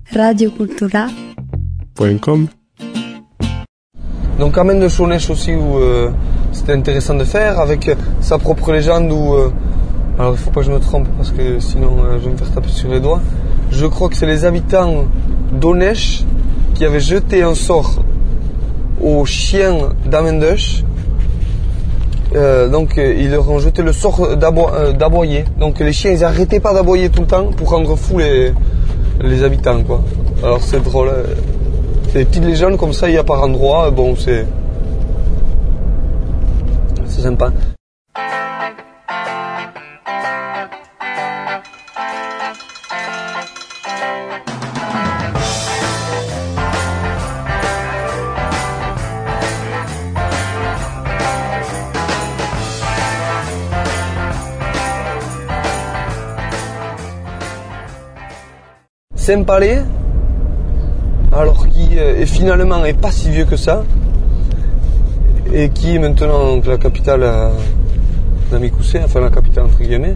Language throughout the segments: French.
radiocultura.com. Donc Amen de Chaunesch aussi, où c'était intéressant de faire, avec sa propre légende, où... alors il faut pas que je me trompe, parce que sinon je vais me faire taper sur les doigts. Je crois que c'est les habitants d'Onesh qui avaient jeté un sort aux chiens d'Amendesh. Donc ils leur ont jeté le sort d'aboyer. Donc les chiens ils arrêtaient pas d'aboyer tout le temps pour rendre fous les habitants quoi. Alors c'est drôle. C'est des petites légendes comme ça, il y a par endroit. Bon c'est sympa. Saint-Palais, alors qui finalement est pas si vieux que ça, et qui est maintenant donc, la capitale d'Amikousset, enfin la capitale entre guillemets.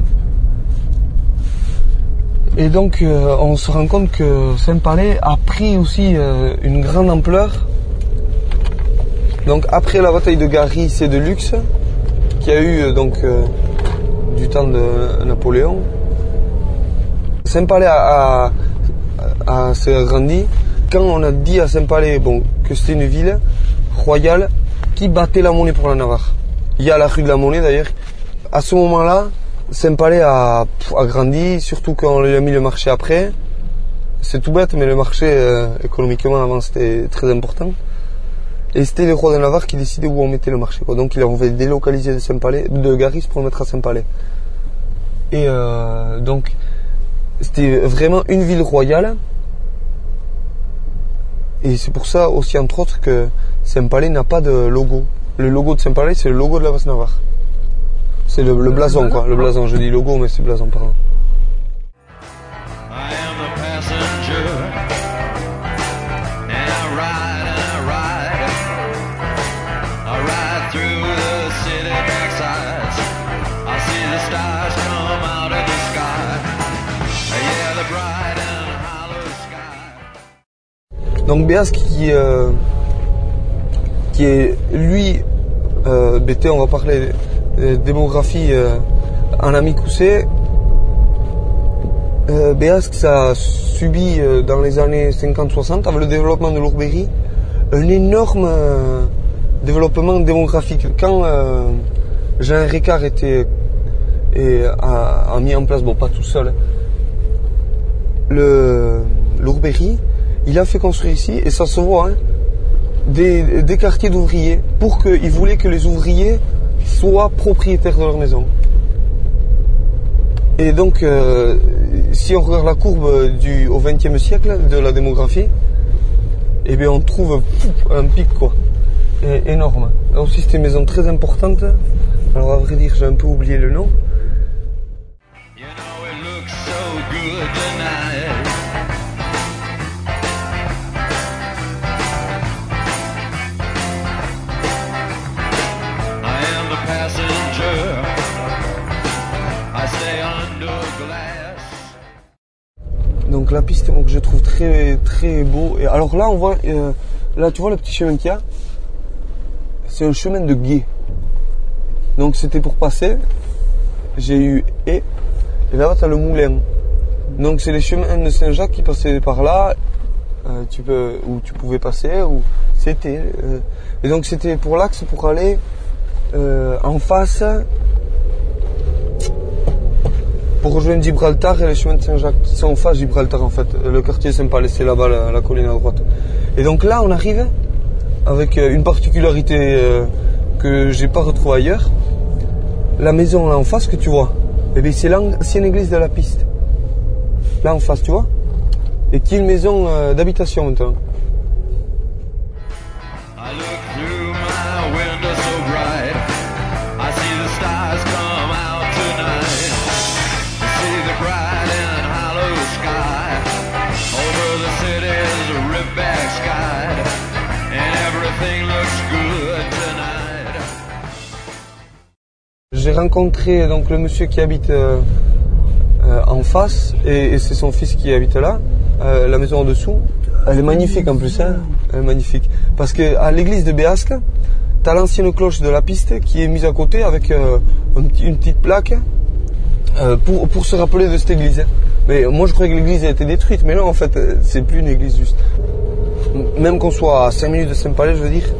Et donc on se rend compte que Saint-Palais a pris aussi une grande ampleur. Donc après la bataille de Garry, c'est de Lux, qui a eu donc du temps de Napoléon. Saint-Palais s'est agrandi quand on a dit à Saint-Palais que c'était une ville royale qui battait la monnaie pour la Navarre. Il y a la rue de la Monnaie d'ailleurs. À ce moment-là, Saint-Palais a grandi, surtout quand on lui a mis le marché après. C'est tout bête, mais le marché économiquement avant c'était très important. Et c'était les rois de Navarre qui décidaient où on mettait le marché. Quoi. Donc ils ont fait délocaliser de Garry pour le mettre à Saint-Palais. Et donc c'était vraiment une ville royale. Et c'est pour ça aussi, entre autres, que Saint-Palais n'a pas de logo. Le logo de Saint-Palais, c'est le logo de la Basse-Navarre. C'est le blason, quoi. Le blason, je dis logo, mais c'est blason, pardon. Donc Béas qui est lui BT, on va parler démographie en Amikousset. Béas ça a subi dans les années 50-60 avec le développement de l'Ourbéry un énorme développement démographique. Quand Jean Ricard a mis en place, pas tout seul, l'Ourbéry, il a fait construire ici, et ça se voit, des quartiers d'ouvriers, pour qu'il voulait que les ouvriers soient propriétaires de leur maison. Et donc, si on regarde la courbe au XXe siècle de la démographie, eh bien on trouve un pic quoi, énorme. Là aussi c'était une maison très importante. Alors à vrai dire, j'ai un peu oublié le nom. Donc la piste que je trouve très très beau. Et alors là on voit, là tu vois le petit chemin qu'il y a, c'est un chemin de gué. Donc c'était pour passer. J'ai eu et là-bas tu as le moulin. Donc c'est les chemins de Saint-Jacques qui passaient par là. Où tu pouvais passer, ou c'était. Et donc c'était pour l'axe pour aller en face. Pour rejoindre Gibraltar et les chemins de Saint-Jacques qui sont en face de Gibraltar en fait. Le quartier Saint-Palais, c'est là-bas la colline à droite. Et donc là on arrive avec une particularité que j'ai pas retrouvée ailleurs. La maison là en face que tu vois, eh bien, c'est l'ancienne église de la piste. Là en face tu vois. Et qui est une maison d'habitation maintenant. J'ai rencontré donc le monsieur qui habite en face et c'est son fils qui habite là. la maison en dessous. Elle est magnifique en plus, hein. Elle est magnifique. Parce que à l'église de Béasque, t'as l'ancienne cloche de la piste qui est mise à côté avec une petite plaque pour se rappeler de cette église. Mais moi je croyais que l'église a été détruite, mais non en fait c'est plus une église juste. Même qu'on soit à 5 minutes de Saint-Palais, je veux dire,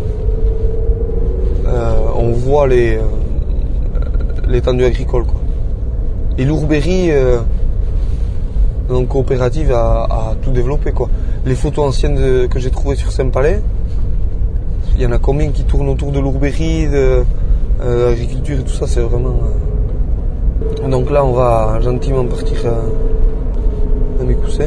on voit l'étendue agricole, quoi. Et l'Ourberie, donc coopérative, a tout développé, quoi. Les photos anciennes que j'ai trouvées sur Saint-Palais, il y en a combien qui tournent autour de l'Ourberie, de l'agriculture et tout ça, c'est vraiment... Donc là, on va gentiment partir à mes coussins.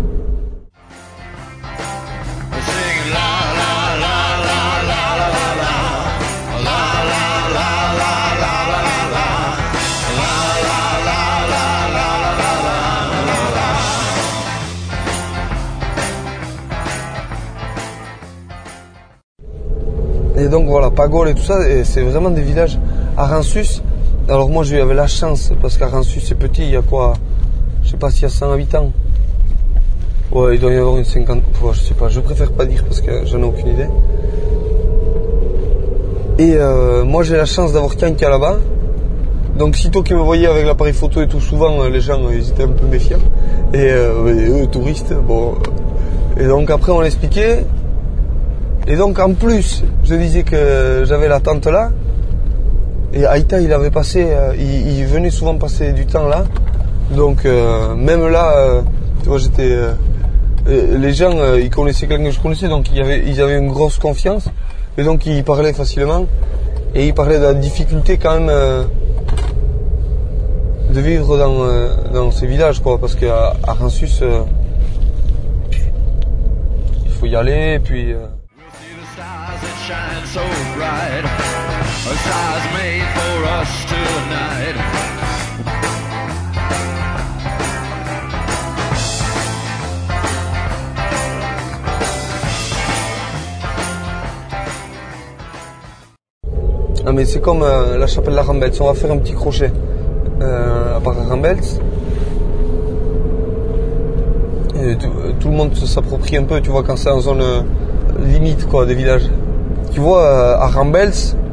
Et donc voilà, Pagol et tout ça, c'est vraiment des villages. À Ransus, alors moi j'avais la chance, parce qu'à Ransus c'est petit, il y a quoi, je sais pas s'il y a 100 habitants. Ouais, il doit y avoir une 50, ouais, je sais pas, je préfère pas dire parce que j'en ai aucune idée. Et moi j'ai la chance d'avoir quelqu'un là-bas. Donc sitôt qu'ils me voyaient avec l'appareil photo et tout, souvent les gens ils étaient un peu méfiants. Et eux, touristes, bon. Et donc après on l'expliquait. Et donc en plus, je disais que j'avais la tante là. Et Aïta, il avait passé, il venait souvent passer du temps là. Donc même là, tu vois, j'étais, les gens, ils connaissaient quelqu'un que je connaissais, donc ils avaient une grosse confiance. Et donc ils parlaient facilement. Et ils parlaient de la difficulté quand même de vivre dans ces villages, quoi, parce qu'à Ransus, il faut y aller, et puis. Shine so bright, a stars made for us tonight. Ah mais c'est comme la chapelle de la Rambels, on va faire un petit crochet à part Rambels. Tout le monde s'approprie un peu, tu vois, quand c'est en zone limite, quoi, des villages. Tu vois, à Rambels,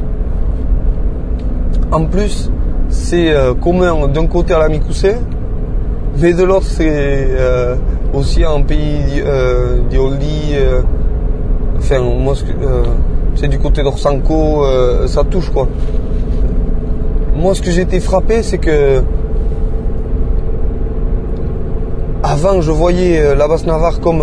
en plus, c'est commun d'un côté à la Micoussé, mais de l'autre, c'est aussi un pays d'Ioldi. Enfin, moi, c'est du côté d'Orsanco, ça touche, quoi. Moi, ce que j'ai été frappé, c'est que avant, je voyais la Basse-Navarre comme...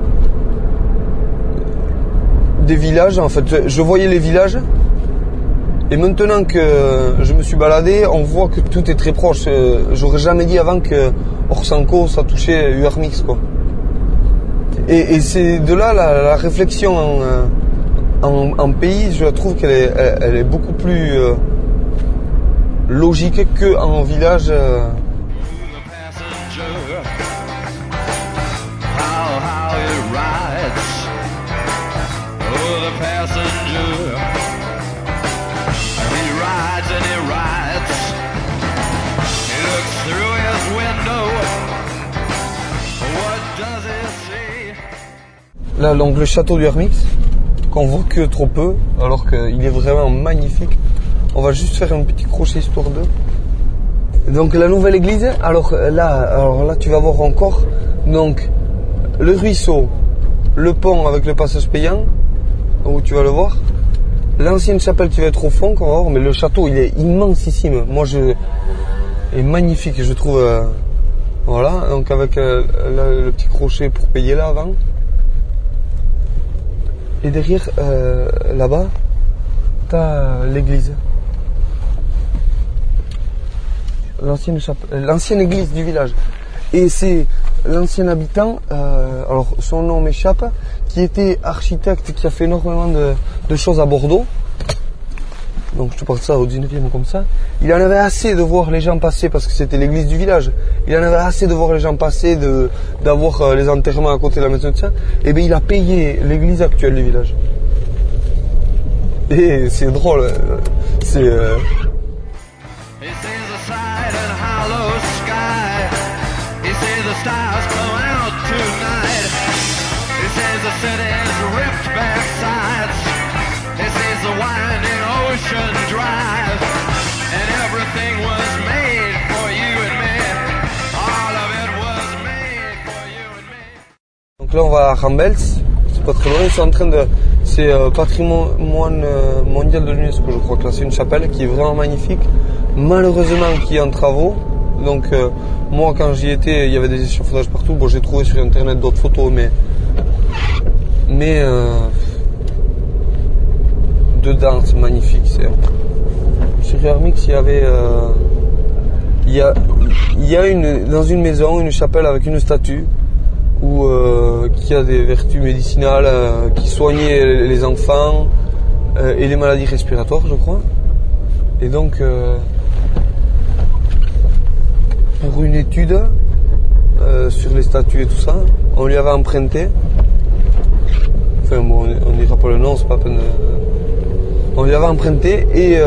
des villages, en fait, je voyais les villages et maintenant que je me suis baladé, on voit que tout est très proche. J'aurais jamais dit avant que Orsanco ça touchait URMX, quoi. Et c'est de là la réflexion en pays, je trouve qu'elle est beaucoup plus logique qu'en village. Là, donc le château du Hermix, qu'on voit que trop peu, alors qu'il est vraiment magnifique. On va juste faire un petit crochet histoire de. Donc la nouvelle église, alors là tu vas voir encore, donc le ruisseau, le pont avec le passage payant, où tu vas le voir. L'ancienne chapelle qui va être au fond, qu'on va voir, mais le château il est immensissime. Moi est magnifique, je trouve. Voilà, donc avec le petit crochet pour payer là avant. Et derrière, là-bas, t'as l'église. L'ancienne église du village. Et c'est l'ancien habitant, alors son nom m'échappe, qui était architecte, qui a fait énormément de choses à Bordeaux. Donc je te parle de ça au 19e comme ça. Il en avait assez de voir les gens passer, parce que c'était l'église du village. Il en avait assez de voir les gens passer, d'avoir les enterrements à côté de la maison de ça. Et bien il a payé l'église actuelle du village. Et c'est drôle. C'est... stars come out tonight. He says the city's ripped back sides. He says the winding ocean drive. And everything was made for you and me. All of it was made for you and me. Donc là on va à Rambels, c'est pas très loin, ils sont en train de... C'est patrimoine mondial de l'UNESCO, je crois que là c'est une chapelle qui est vraiment magnifique, malheureusement qui est en travaux. Donc moi quand j'y étais il y avait des échafaudages partout. Bon, j'ai trouvé sur internet d'autres photos mais dedans c'est magnifique. Sur Hermix il y avait il y a dans une maison une chapelle avec une statue qui a des vertus médicinales, qui soignait les enfants et les maladies respiratoires, je crois. Et donc, pour une étude sur les statues et tout ça, on lui avait emprunté. Enfin bon, on dira pas le nom, c'est pas peine. On lui avait emprunté et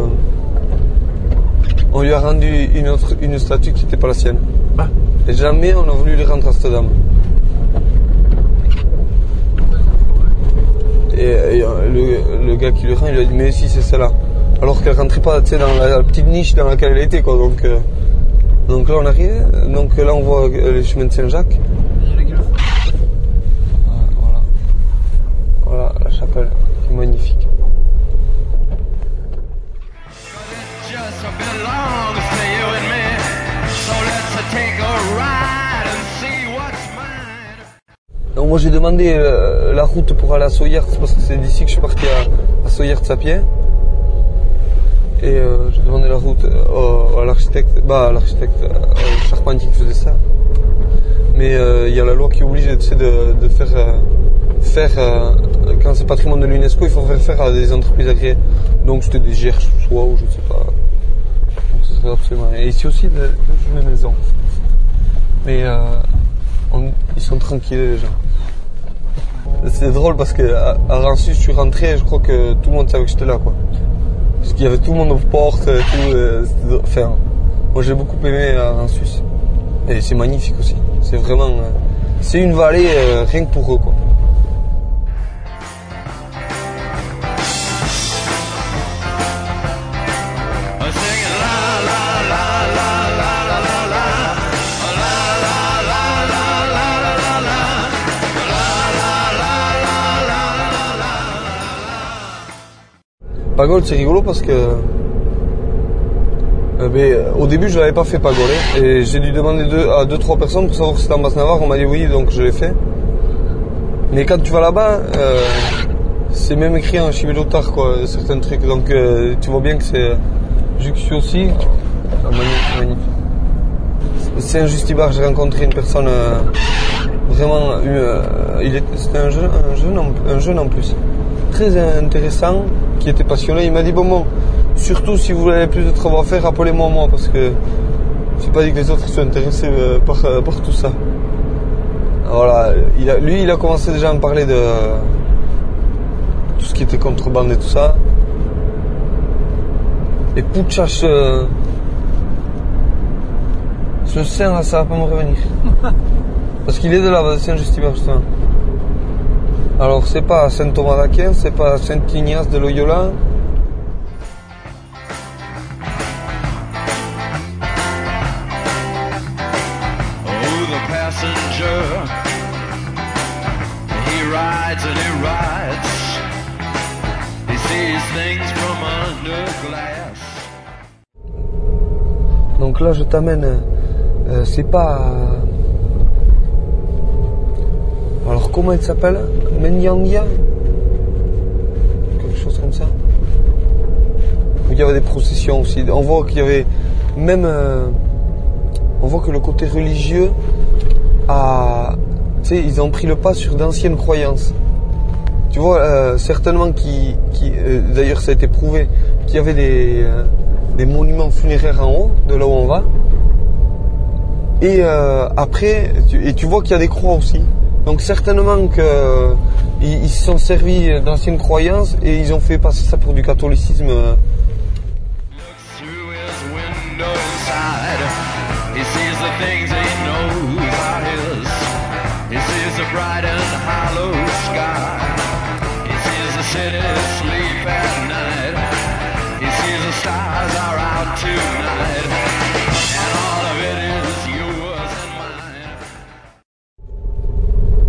on lui a rendu une statue qui n'était pas la sienne. Et jamais on a voulu lui rendre à cette dame. Et le gars qui lui rend, il lui a dit mais si c'est celle-là. Alors qu'elle rentrait pas, tu sais, dans la petite niche dans laquelle elle était, quoi. Donc là on arrive, donc là on voit les chemins de Saint-Jacques. Voilà la chapelle, qui est magnifique. Donc moi j'ai demandé la route pour aller à Soyerts parce que c'est d'ici que je suis parti à Soyerts à pied. Et j'ai demandé la route à l'architecte, au charpentier qui faisait ça. Mais il y a la loi qui oblige de faire quand c'est patrimoine de l'UNESCO, il faut faire à des entreprises agréées. Donc c'était des GR soit ou je ne sais pas. Donc ça serait absolument rien. Et ici aussi des maisons. Mais ils sont tranquilles les gens. C'est drôle parce que à Ransus je suis rentré et je crois que tout le monde savait que j'étais là, quoi. Parce qu'il y avait tout le monde aux portes, enfin, moi j'ai beaucoup aimé à Ransus. Et c'est magnifique aussi. C'est vraiment, c'est une vallée rien que pour eux, quoi. Pagole, c'est rigolo parce que au début je l'avais pas fait Pagole et j'ai dû demander à 2-3 personnes pour savoir si c'était en Basse-Navarre. On m'a dit oui, donc je l'ai fait. Mais quand tu vas là-bas, c'est même écrit en chivelotar, quoi, certains trucs. Donc tu vois bien que c'est Juxu aussi. Magnifique. C'est un Justibar, j'ai rencontré une personne vraiment, c'était un jeune en plus, très intéressant, qui était passionné. Il m'a dit bon, surtout si vous avez plus de travaux à faire, appelez-moi moi parce que c'est pas dit que les autres soient intéressés par tout ça. Voilà, il a commencé déjà à me parler de tout ce qui était contrebande et tout ça. Et Pouchach, ce sein là, ça va pas me revenir. Parce qu'il est de là, c'est un Justibar justement. Alors c'est pas Saint Thomas d'Aquin, c'est pas Saint Ignace de Loyola. Oh, the passenger, he rides and he rides. He sees things from under glass. Donc là je t'amène, c'est pas... Alors comment il s'appelle? Menyangia? Quelque chose comme ça. Où il y avait des processions aussi. On voit qu'il y avait même... on voit que le côté religieux a... Tu sais, ils ont pris le pas sur d'anciennes croyances. Tu vois, certainement d'ailleurs ça a été prouvé, qu'il y avait des monuments funéraires en haut, de là où on va. Et après, tu vois qu'il y a des croix aussi. Donc certainement qu'ils se sont servis d'anciennes croyances et ils ont fait passer ça pour du catholicisme.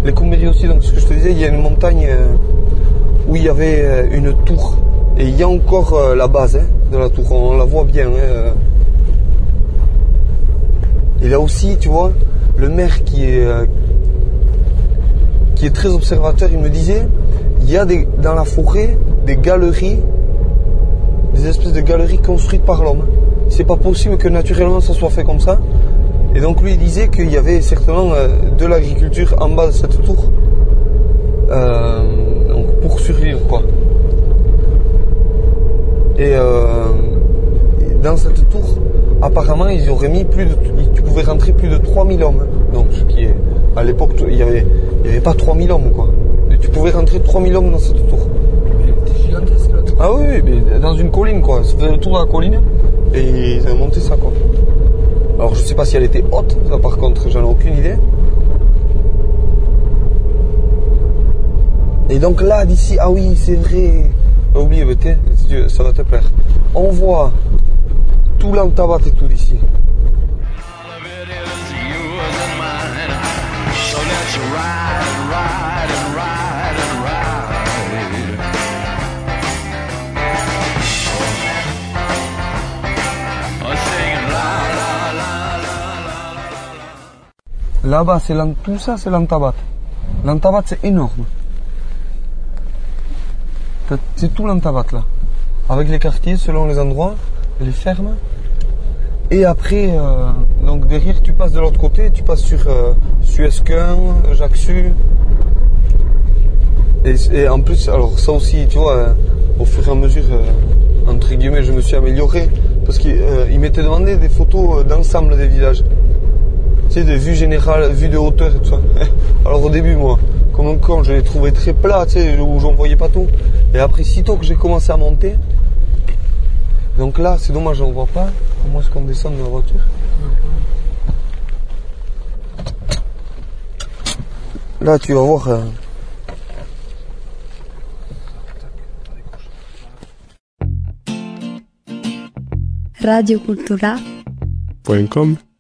Les Combéries aussi, donc ce que je te disais, il y a une montagne où il y avait une tour. Et il y a encore la base de la tour, on la voit bien. Et là aussi, tu vois, le maire qui est très observateur, il me disait, il y a dans la forêt des galeries, des espèces de galeries construites par l'homme. C'est pas possible que naturellement ça soit fait comme ça. Et donc lui il disait qu'il y avait certainement de l'agriculture en bas de cette tour, donc pour survivre quoi. Et dans cette tour, apparemment ils auraient mis tu pouvais rentrer plus de 3000 hommes. Donc ce qui est, à l'époque il y avait pas 3000 hommes quoi. Et tu pouvais rentrer 3000 hommes dans cette tour. C'était gigantesque la tour. Ah oui, mais dans une colline quoi. Ça faisait le tour de la colline et ils avaient monté ça quoi. Alors je sais pas si elle était haute, ça par contre j'en ai aucune idée. Et donc là d'ici, ah oui c'est vrai, oublie, ça va te plaire. On voit tout l'Antabat et tout d'ici. Là-bas, tout ça, c'est l'Antabat. L'Antabat, c'est énorme. C'est tout l'Antabat, là. Avec les quartiers, selon les endroits, les fermes. Et après, donc derrière, tu passes de l'autre côté, tu passes sur Suescun, Ajacsu. Et en plus, alors ça aussi, tu vois, au fur et à mesure, entre guillemets, je me suis amélioré. Parce qu'il m'était demandé des photos d'ensemble des villages. Tu sais, des vues générales, vues de hauteur et tout ça. Alors au début, moi, comme un con, je les trouvais très plats, tu sais, où j'en voyais pas tout. Et après, sitôt que j'ai commencé à monter, donc là, c'est dommage, on voit pas. Comment est-ce qu'on descend de la voiture? Là, tu vas voir. radiocultura.com